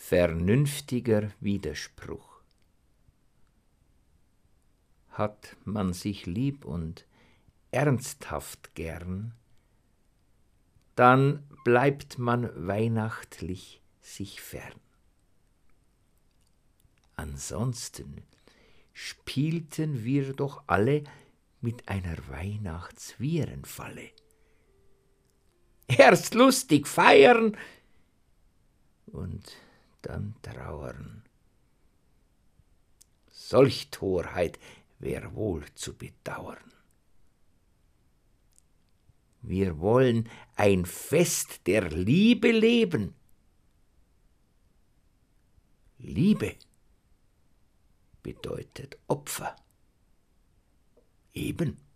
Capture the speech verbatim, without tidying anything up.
vernünftiger Widerspruch. Hat man sich lieb und ernsthaft gern, dann bleibt man weihnachtlich sich fern. Ansonsten spielten wir doch alle mit einer Weihnachtsvirenfalle. Erst lustig feiern und dann trauern. Solch Torheit wär wohl zu bedauern. Wir wollen ein Fest der Liebe leben. Liebe bedeutet Opfer. Eben.